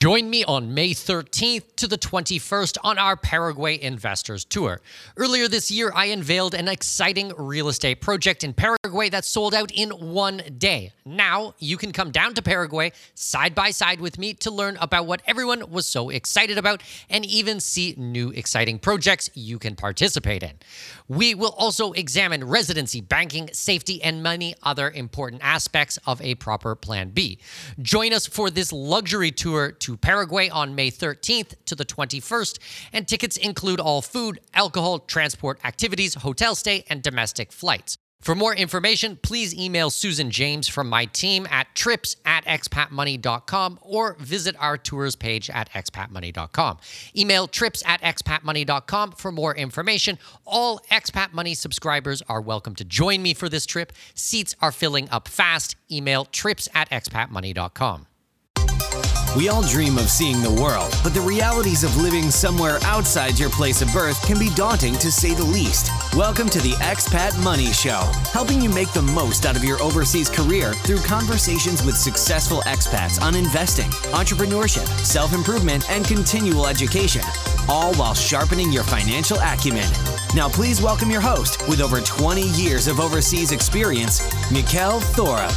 Join me on May 13th to the 21st on our Paraguay Investors Tour. Earlier this year, I unveiled an exciting real estate project in Paraguay that sold out in one day. Now, you can come down to Paraguay side by side with me to learn about what everyone was so excited about and even see new exciting projects you can participate in. We will also examine residency, banking, safety, and many other important aspects of a proper Plan B. Join us for this luxury tour to Paraguay on May 13th to the 21st, and tickets include all food, alcohol, transport activities, hotel stay, and domestic flights. For more information, please email Susan James from my team at trips@expatmoney.com or visit our tours page at expatmoney.com. Email trips@expatmoney.com for more information. All Expat Money subscribers are welcome to join me for this trip. Seats are filling up fast. Email trips@expatmoney.com. We all dream of seeing the world, but the realities of living somewhere outside your place of birth can be daunting to say the least. Welcome to the Expat Money Show, helping you make the most out of your overseas career through conversations with successful expats on investing, entrepreneurship, self-improvement, and continual education, all while sharpening your financial acumen. Now please welcome your host with over 20 years of overseas experience, Mikkel Thorup.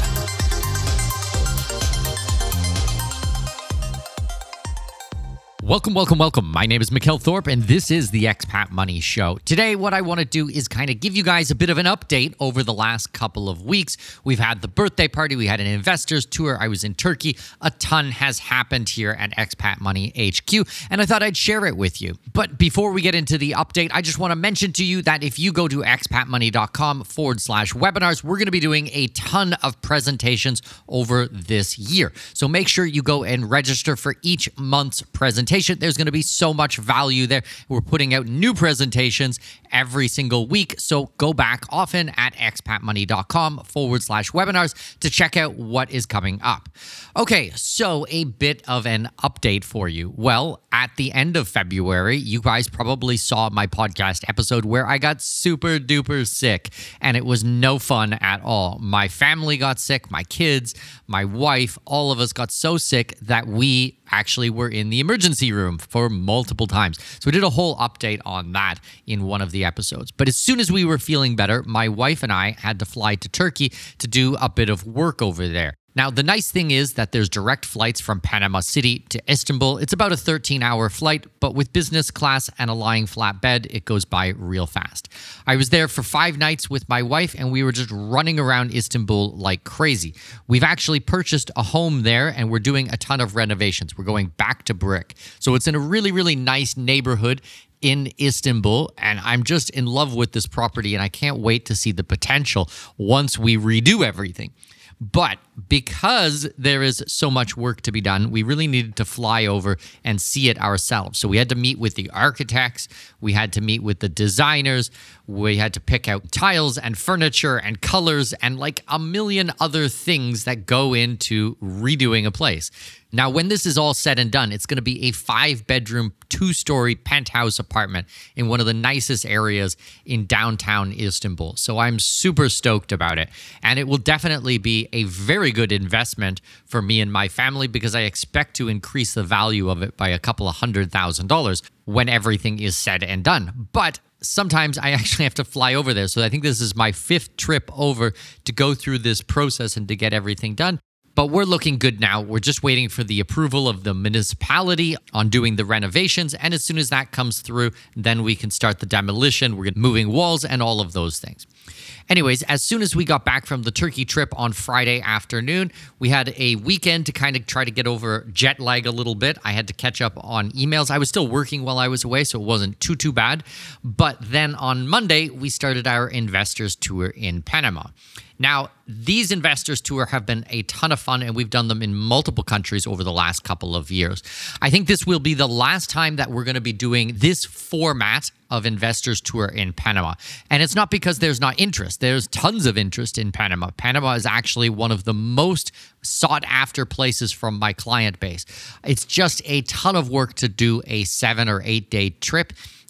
Welcome. My name is Mikkel Thorup, and this is the Expat Money Show. Today, what I want to do is kind of give you guys a bit of an update over the last couple of weeks. We've had the birthday party. We had an investors tour. I was in Turkey. A ton has happened here at Expat Money HQ, and I thought I'd share it with you. But before we get into the update, I just want to mention to you that if you go to expatmoney.com/webinars, we're going to be doing a ton of presentations over this year. So make sure you go and register for each month's presentation. There's going to be so much value there. We're putting out new presentations every single week. So go back often at expatmoney.com/webinars to check out what is coming up. Okay, so a bit of an update for you. Well, at the end of February, you guys probably saw my podcast episode where I got super duper sick, and it was no fun at all. My family got sick, my kids, my wife, all of us got so sick that we actually were in the emergency room for multiple times. So we did a whole update on that in one of the episodes. But as soon as we were feeling better, my wife and I had to fly to Turkey to do a bit of work over there. Now, the nice thing is that there's direct flights from Panama City to Istanbul. It's about a 13-hour flight, but with business class and a lying flat bed, it goes by real fast. I was there for 5 nights with my wife, and we were just running around Istanbul like crazy. We've actually purchased a home there, and we're doing a ton of renovations. We're going back to brick. So it's in a really, really nice neighborhood in Istanbul, and I'm just in love with this property, and I can't wait to see the potential once we redo everything. But because there is so much work to be done, we really needed to fly over and see it ourselves. So we had to meet with the architects, we had to meet with the designers, we had to pick out tiles and furniture and colors and like a million other things that go into redoing a place. Now, when this is all said and done, it's going to be a 5-bedroom, 2-story penthouse apartment in one of the nicest areas in downtown Istanbul. So I'm super stoked about it. And it will definitely be a very good investment for me and my family because I expect to increase the value of it by a couple of $100,000 when everything is said and done. But sometimes I actually have to fly over there. So I think this is my 5th trip over to go through this process and to get everything done. But we're looking good now. We're just waiting for the approval of the municipality on doing the renovations. And as soon as that comes through, then we can start the demolition. We're moving walls and all of those things. Anyways, as soon as we got back from the Turkey trip on Friday afternoon, we had a weekend to kind of try to get over jet lag a little bit. I had to catch up on emails. I was still working while I was away, so it wasn't too bad. But then on Monday, we started our investors tour in Panama. Now, these investors tour have been a ton of fun, and we've done them in multiple countries over the last couple of years. I think this will be the last time that we're going to be doing this format of investors tour in Panama. And it's not because there's not interest. There's tons of interest in Panama. Panama is actually one of the most sought after places from my client base. It's just a ton of work to do a 7 or 8 day trip.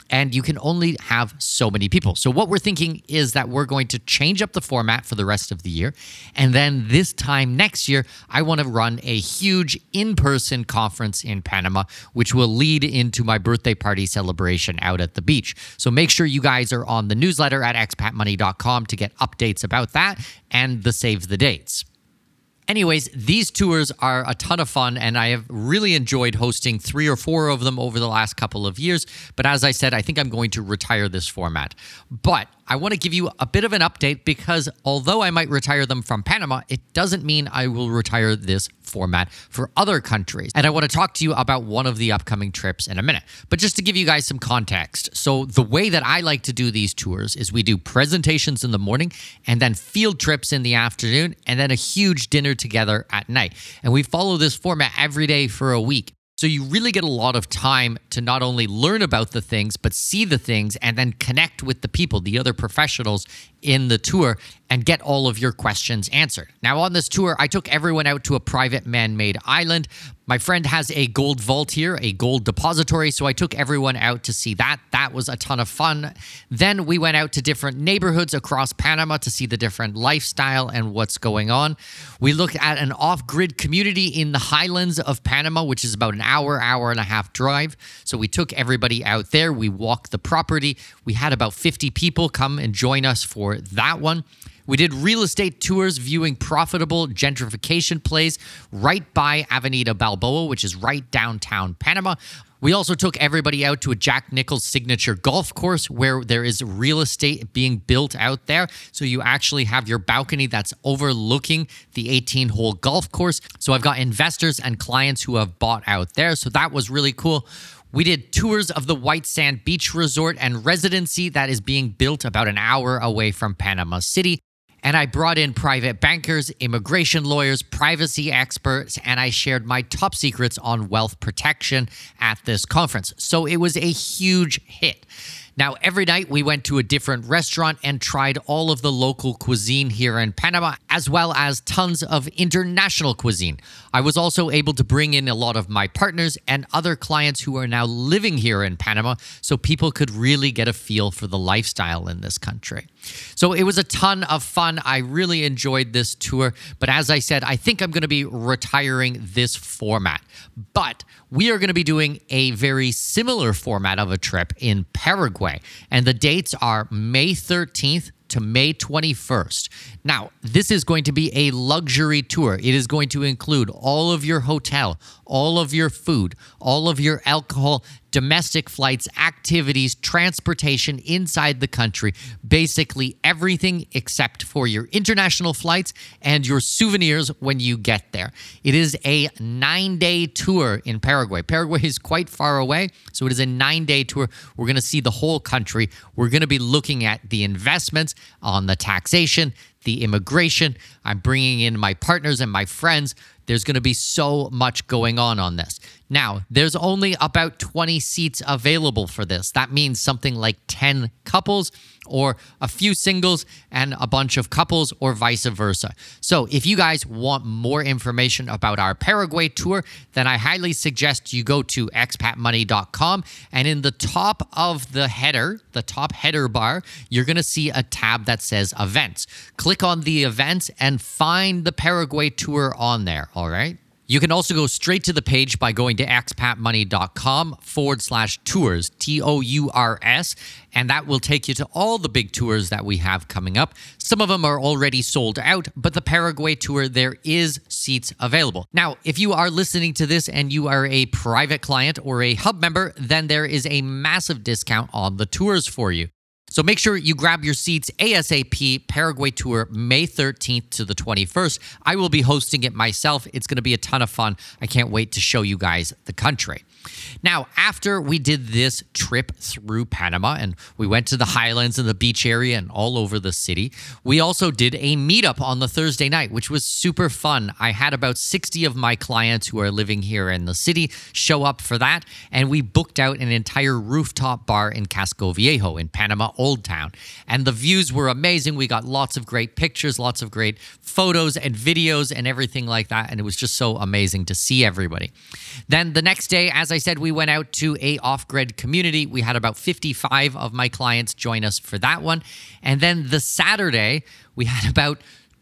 and you can only have so many people. So what we're thinking is that we're going to change up the format for the rest of the year. And then this time next year, I want to run a huge in-person conference in Panama, which will lead into my birthday party celebration out at the beach. So make sure you guys are on the newsletter at expatmoney.com to get updates about that and the save the dates. Anyways, these tours are a ton of fun, and I have really enjoyed hosting 3 or 4 of them over the last couple of years. But as I said, I think I'm going to retire this format. But I want to give you a bit of an update because although I might retire them from Panama, it doesn't mean I will retire this format for other countries. And I want to talk to you about one of the upcoming trips in a minute. But just to give you guys some context, so the way that I like to do these tours is we do presentations in the morning and then field trips in the afternoon and then a huge dinner together at night. And we follow this format every day for a week. So you really get a lot of time to not only learn about the things, but see the things and then connect with the people, the other professionals in the tour, and get all of your questions answered. Now, on this tour, I took everyone out to a private man-made island. My friend has a gold vault here, a gold depository, so I took everyone out to see that. That was a ton of fun. Then we went out to different neighborhoods across Panama to see the different lifestyle and what's going on. We looked at an off-grid community in the highlands of Panama, which is about an hour and a half drive. So we took everybody out there. We walked the property. We had about 50 people come and join us for that one. We did real estate tours viewing profitable gentrification plays right by Avenida Balboa, which is right downtown Panama. We also took everybody out to a Jack Nicklaus signature golf course where there is real estate being built out there. So you actually have your balcony that's overlooking the 18-hole golf course. So I've got investors and clients who have bought out there. So that was really cool. We did tours of the White Sand Beach Resort and Residency that is being built about an hour away from Panama City. And I brought in private bankers, immigration lawyers, privacy experts, and I shared my top secrets on wealth protection at this conference. So it was a huge hit. Now, every night we went to a different restaurant and tried all of the local cuisine here in Panama, as well as tons of international cuisine. I was also able to bring in a lot of my partners and other clients who are now living here in Panama, so people could really get a feel for the lifestyle in this country. So it was a ton of fun. I really enjoyed this tour. But as I said, I think I'm going to be retiring this format. But we are going to be doing a very similar format of a trip in Paraguay. And the dates are May 13th to May 21st. Now, this is going to be a luxury tour. It is going to include all of your hotel, all of your food, all of your alcohol, domestic flights, activities, transportation inside the country, basically everything except for your international flights and your souvenirs when you get there. It is a 9-day tour in Paraguay. Paraguay is quite far away, so it is a 9-day tour. We're going to see the whole country. We're going to be looking at the investments, on the taxation, the immigration. I'm bringing in my partners and my friends. There's going to be so much going on this. Now, there's only about 20 seats available for this. That means something like 10 couples or a few singles and a bunch of couples or vice versa. So if you guys want more information about our Paraguay tour, then I highly suggest you go to expatmoney.com, and in the top of the top header bar, you're going to see a tab that says events. Click on the events and find the Paraguay tour on there, all right? You can also go straight to the page by going to expatmoney.com/tours, TOURS, and that will take you to all the big tours that we have coming up. Some of them are already sold out, but the Paraguay tour, there is seats available. Now, if you are listening to this and you are a private client or a hub member, then there is a massive discount on the tours for you. So make sure you grab your seats ASAP. Paraguay tour, May 13th to the 21st. I will be hosting it myself. It's going to be a ton of fun. I can't wait to show you guys the country. Now, after we did this trip through Panama and we went to the highlands and the beach area and all over the city, we also did a meetup on the Thursday night, which was super fun. I had about 60 of my clients who are living here in the city show up for that, and we booked out an entire rooftop bar in Casco Viejo in Panama Old Town. And the views were amazing. We got lots of great pictures, lots of great photos and videos and everything like that, and it was just so amazing to see everybody. Then the next day, as I said, we went out to a off-grid community. We had about 55 of my clients join us for that one. And then the Saturday, we had about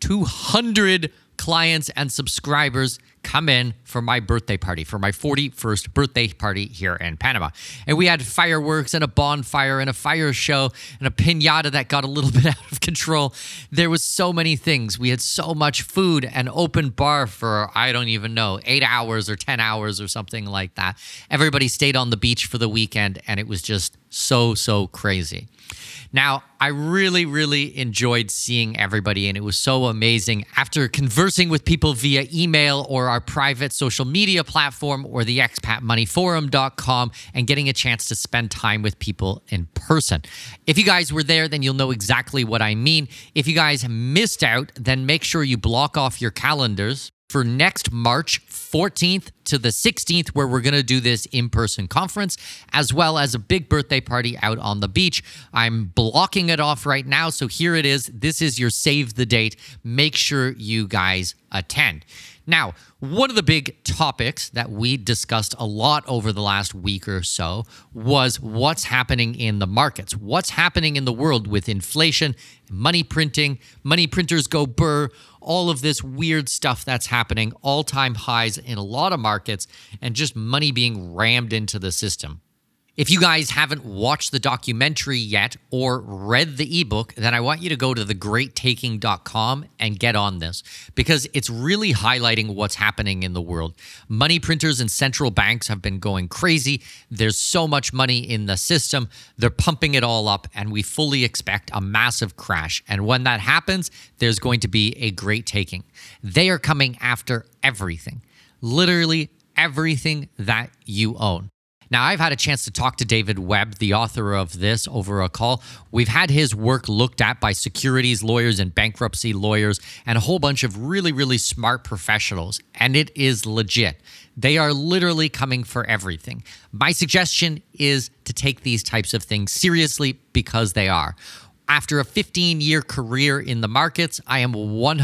200 clients and subscribers come in for my birthday party, for my 41st birthday party here in Panama. And we had fireworks and a bonfire and a fire show and a piñata that got a little bit out of control. There was so many things. We had so much food, an open bar for, I don't even know, 8 hours or 10 hours or something like that. Everybody stayed on the beach for the weekend, and it was just so crazy. Now, I really enjoyed seeing everybody, and it was so amazing. After conversing with people via email or our private social media platform or the expatmoneyforum.com and getting a chance to spend time with people in person. If you guys were there, then you'll know exactly what I mean. If you guys missed out, then make sure you block off your calendars for next March 14th to the 16th, where we're going to do this in-person conference, as well as a big birthday party out on the beach. I'm blocking it off right now, so here it is. This is your save the date. Make sure you guys attend. Now, one of the big topics that we discussed a lot over the last week or so was what's happening in the markets, what's happening in the world with inflation, money printing, money printers go burr, all of this weird stuff that's happening, all-time highs in a lot of markets, and just money being rammed into the system. If you guys haven't watched the documentary yet or read the ebook, then I want you to go to thegreattaking.com and get on this, because it's really highlighting what's happening in the world. Money printers and central banks have been going crazy. There's so much money in the system. They're pumping it all up, and we fully expect a massive crash. And when that happens, there's going to be a great taking. They are coming after everything, literally everything that you own. Now, I've had a chance to talk to David Webb, the author of this, over a call. We've had his work looked at by securities lawyers and bankruptcy lawyers and a whole bunch of really smart professionals, and it is legit. They are literally coming for everything. My suggestion is to take these types of things seriously, because they are. After a 15-year career in the markets, I am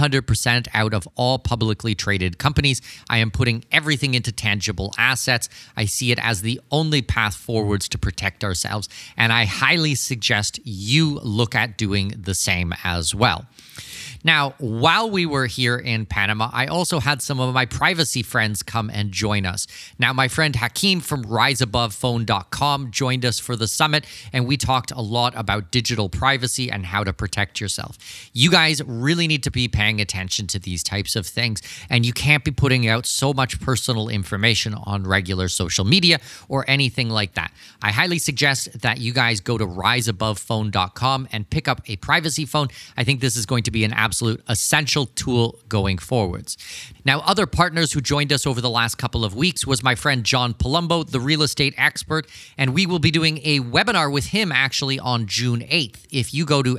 100% out of all publicly traded companies. I am putting everything into tangible assets. I see it as the only path forwards to protect ourselves, and I highly suggest you look at doing the same as well. Now, while we were here in Panama, I also had some of my privacy friends come and join us. Now, my friend Hakeem from riseabovephone.com joined us for the summit, and we talked a lot about digital privacy and how to protect yourself. You guys really need to be paying attention to these types of things, and you can't be putting out so much personal information on regular social media or anything like that. I highly suggest that you guys go to riseabovephone.com and pick up a privacy phone. I think this is going to be an absolute essential tool going forwards. Now, other partners who joined us over the last couple of weeks was my friend John Palumbo, the real estate expert, and we will be doing a webinar with him actually on June 8th. If you go to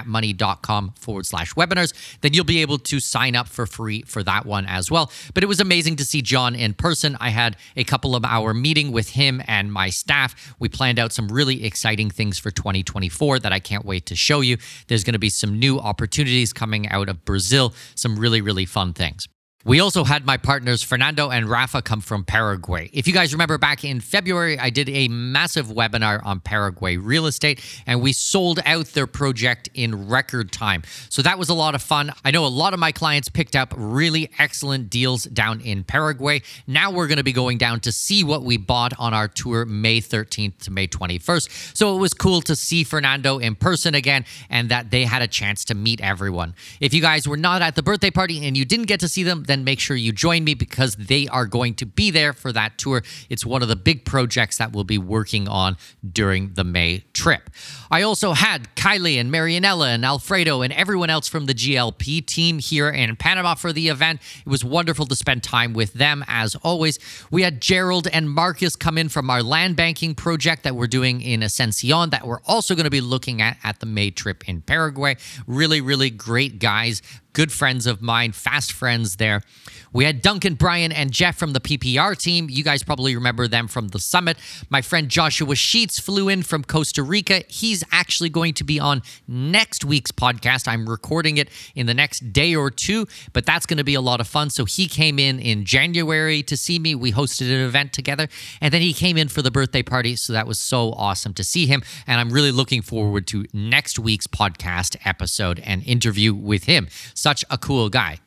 expatmoney.com/webinars, then you'll be able to sign up for free for that one as well. But it was amazing to see John in person. I had a couple of hour meeting with him and my staff. We planned out some really exciting things for 2024 that I can't wait to show you. There's going to be some new opportunities coming out of Brazil, some really fun things. We also had my partners Fernando and Rafa come from Paraguay. If you guys remember back in February, I did a massive webinar on Paraguay real estate, and we sold out their project in record time. So that was a lot of fun. I know a lot of my clients picked up really excellent deals down in Paraguay. Now we're going to be going down to see what we bought on our tour May 13th to May 21st. So it was cool to see Fernando in person again, and that they had a chance to meet everyone. If you guys were not at the birthday party and you didn't get to see them, then make sure you join me, because they are going to be there for that tour. It's one of the big projects that we'll be working on during the May trip. I also had Kylie and Marianella and Alfredo and everyone else from the GLP team here in Panama for the event. It was wonderful to spend time with them as always. We had Gerald and Marcus come in from our land banking project that we're doing in Ascension that we're also going to be looking at the May trip in Paraguay. Really great guys. good friends of mine, fast friends there. We had Duncan, Brian, and Jeff from the PPR team. You guys probably remember them from the summit. My friend Joshua Sheets flew in from Costa Rica. He's actually going to be on next week's podcast. I'm recording it in the next day or two, but that's going to be a lot of fun. So he came in January to see me. We hosted an event together, and then he came in for the birthday party. So that was so awesome to see him. And I'm really looking forward to next week's podcast episode and interview with him. Such a cool guy.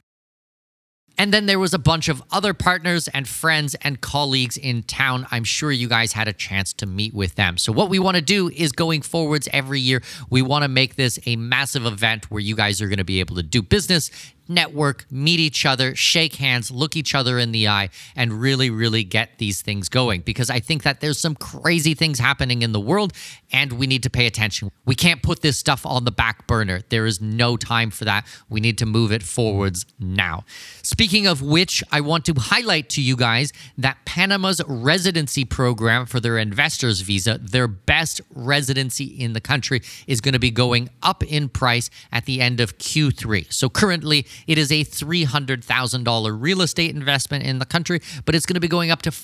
And then there was a bunch of other partners and friends and colleagues in town. I'm sure you guys had a chance to meet with them. So what we want to do is going forwards every year, we want to make this a massive event where you guys are going to be able to do business, network, meet each other, shake hands, look each other in the eye, and really, really get these things going. Because I think that there's some crazy things happening in the world, and we need to pay attention. We can't put this stuff on the back burner. There is no time for that. We need to move it forwards now. Speaking of which, I want to highlight to you guys that Panama's residency program for their investors visa, their best residency in the country, is going to be going up in price at the end of Q3. So currently, it is a $300,000 real estate investment in the country, but it's going to be going up to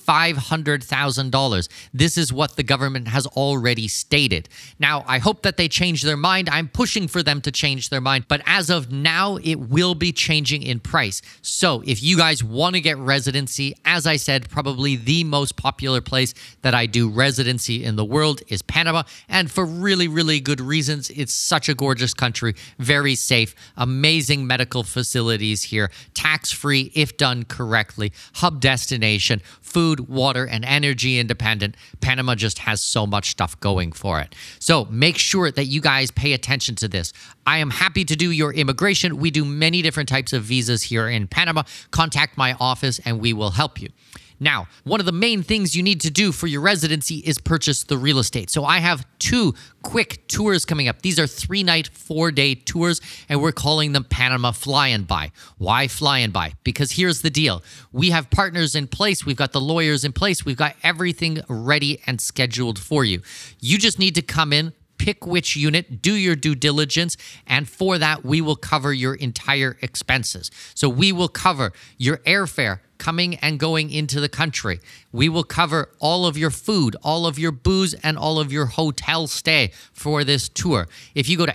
$500,000. This is what the government has already stated. Now, I hope that they change their mind. I'm pushing for them to change their mind, but as of now, it will be changing in price. So if you guys want to get residency, as I said, probably the most popular place that I do residency in the world is Panama, and for really, really good reasons. It's such a gorgeous country, very safe, amazing medical facilities here, tax-free if done correctly, hub destination, food, water, and energy independent. Panama just has so much stuff going for it. So make sure that you guys pay attention to this. I am happy to do your immigration. We do many different types of visas here in Panama. Contact my office and we will help you. Now, one of the main things you need to do for your residency is purchase the real estate. So I have 2 quick tours coming up. These are 3-night, 4-day tours, and we're calling them Panama Fly and Buy. Why Fly and Buy? Because here's the deal. We have partners in place. We've got the lawyers in place. We've got everything ready and scheduled for you. You just need to come in, pick which unit, do your due diligence, and for that, we will cover your entire expenses. So we will cover your airfare coming and going into the country. We will cover all of your food, all of your booze, and all of your hotel stay for this tour. If you go to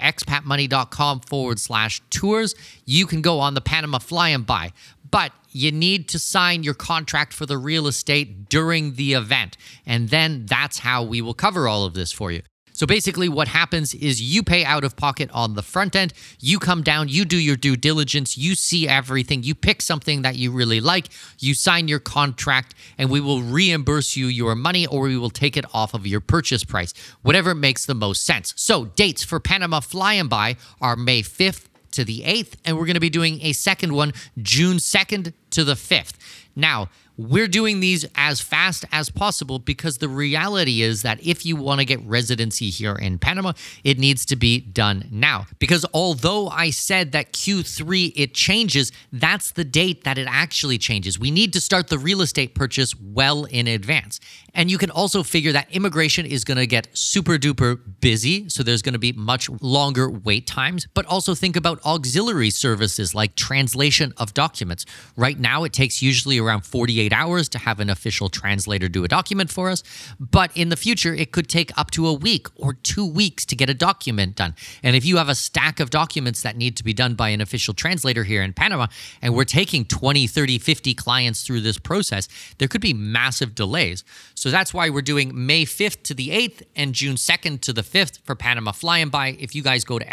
expatmoney.com/tours, you can go on the Panama Fly and Buy. But you need to sign your contract for the real estate during the event. And then that's how we will cover all of this for you. So basically what happens is you pay out of pocket on the front end, you come down, you do your due diligence, you see everything, you pick something that you really like, you sign your contract, and we will reimburse you your money or we will take it off of your purchase price, whatever makes the most sense. So dates for Panama Fly and Buy are May 5th to the 8th, and we're going to be doing a second one June 2nd to the 5th. Now, we're doing these as fast as possible because the reality is that if you want to get residency here in Panama, it needs to be done now. Because although I said that Q3 it changes, that's the date that it actually changes. We need to start the real estate purchase well in advance. And you can also figure that immigration is going to get super duper busy, so there's going to be much longer wait times. But also think about auxiliary services like translation of documents. Right now, it takes usually around 48 hours to have an official translator do a document for us. But in the future, it could take up to a week or 2 weeks to get a document done. And if you have a stack of documents that need to be done by an official translator here in Panama, and we're taking 20, 30, 50 clients through this process, there could be massive delays. So that's why we're doing May 5th to the 8th and June 2nd to the 5th for Panama Fly and Buy. If you guys go to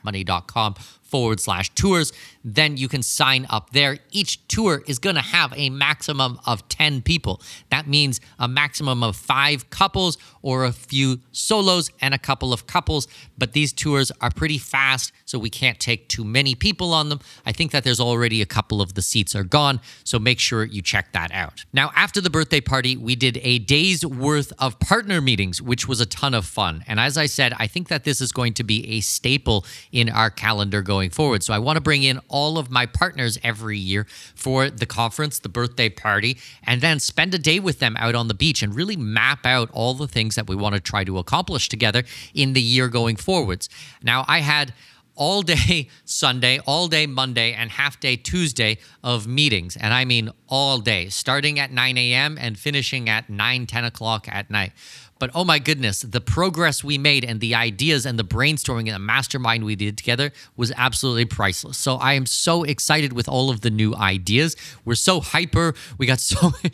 expatmoney.com/tours, then you can sign up there. Each tour is going to have a maximum of 10 people. That means a maximum of 5 couples or a few solos and a couple of couples. But these tours are pretty fast, so we can't take too many people on them. I think that there's already a couple of the seats are gone, so make sure you check that out. Now, after the birthday party, we did a day's worth of partner meetings, which was a ton of fun. And as I said, I think that this is going to be a staple in our calendar going forward. So I want to bring in all of my partners every year for the conference, the birthday party, and then spend a day with them out on the beach and really map out all the things that we want to try to accomplish together in the year going forwards. Now, I had all day Sunday, all day Monday, and half day Tuesday of meetings. And I mean all day, starting at 9 a.m. and finishing at 9, 10 o'clock at night. But oh my goodness, the progress we made and the ideas and the brainstorming and the mastermind we did together was absolutely priceless. So I am so excited with all of the new ideas. We're so hyper. We got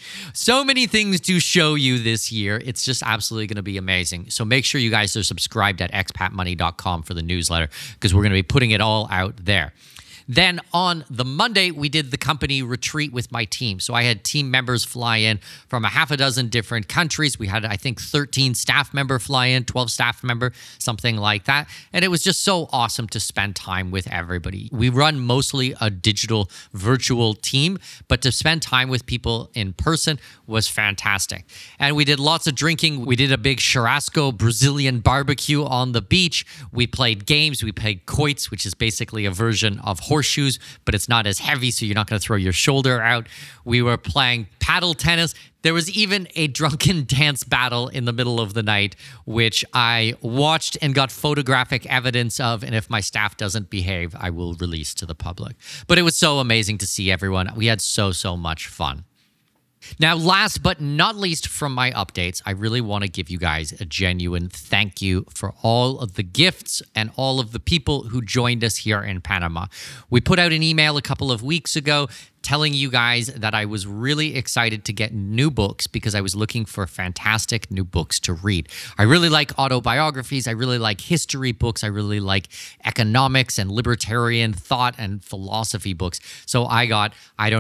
so many things to show you this year. It's just absolutely going to be amazing. So make sure you guys are subscribed at expatmoney.com for the newsletter, because we're going to be putting it all out there. Then on the Monday, we did the company retreat with my team. So I had team members fly in from a half a dozen different countries. We had, I think, 13 staff member fly in, 12 staff member, something like that. And it was just so awesome to spend time with everybody. We run mostly a digital virtual team, but to spend time with people in person was fantastic. And we did lots of drinking. We did a big churrasco Brazilian barbecue on the beach. We played games. We played quoits, which is basically a version of horseshoes, but it's not as heavy, so you're not going to throw your shoulder out. We were playing paddle tennis. There was even a drunken dance battle in the middle of the night, which I watched and got photographic evidence of, and if my staff doesn't behave, I will release to the public. But it was so amazing to see everyone. We had so much fun. Now, last but not least from my updates, I really want to give you guys a genuine thank you for all of the gifts and all of the people who joined us here in Panama. We put out an email a couple of weeks ago telling you guys that I was really excited to get new books because I was looking for fantastic new books to read. I really like autobiographies. I really like history books. I really like economics and libertarian thought and philosophy books. So I got,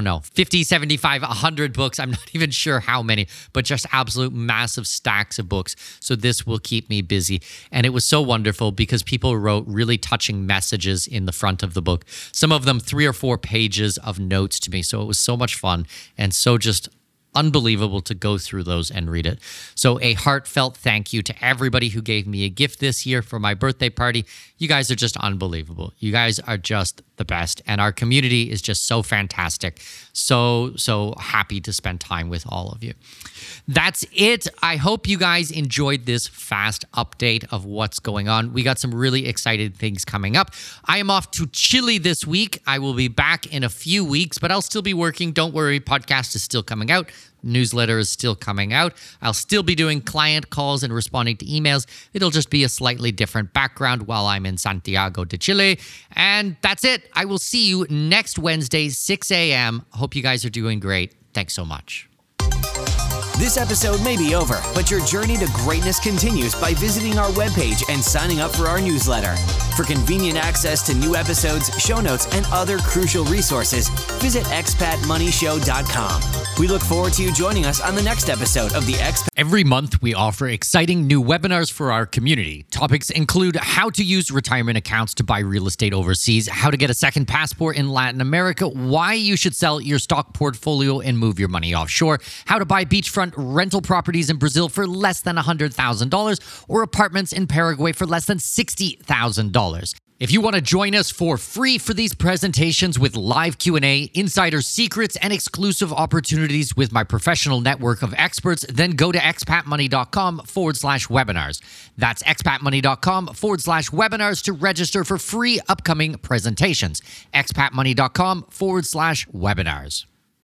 50, 75, 100 books. I'm not even sure how many, but just absolute massive stacks of books. So this will keep me busy. And it was so wonderful because people wrote really touching messages in the front of the book. Some of them 3 or 4 pages of notes to me. So it was so much fun and so just unbelievable to go through those and read it. So a heartfelt thank you to everybody who gave me a gift this year for my birthday party. You guys are just unbelievable. You guys are just the best. And our community is just so fantastic. So happy to spend time with all of you. That's it. I hope you guys enjoyed this fast update of what's going on. We got some really exciting things coming up. I am off to Chile this week. I will be back in a few weeks, but I'll still be working. Don't worry, podcast is still coming out. Newsletter is still coming out. I'll still be doing client calls and responding to emails. It'll just be a slightly different background while I'm in Santiago de Chile. And that's it. I will see you next Wednesday, 6 a.m. Hope you guys are doing great. Thanks so much. This episode may be over, but your journey to greatness continues by visiting our webpage and signing up for our newsletter. For convenient access to new episodes, show notes, and other crucial resources, visit expatmoneyshow.com. We look forward to you joining us on the next episode of the Expat. Every month, we offer exciting new webinars for our community. Topics include how to use retirement accounts to buy real estate overseas, how to get a second passport in Latin America, why you should sell your stock portfolio and move your money offshore, how to buy beachfront rental properties in Brazil for less than $100,000 or apartments in Paraguay for less than $60,000. If you want to join us for free for these presentations with live Q&A, insider secrets, and exclusive opportunities with my professional network of experts, then go to expatmoney.com/webinars. That's expatmoney.com/webinars to register for free upcoming presentations. expatmoney.com/webinars.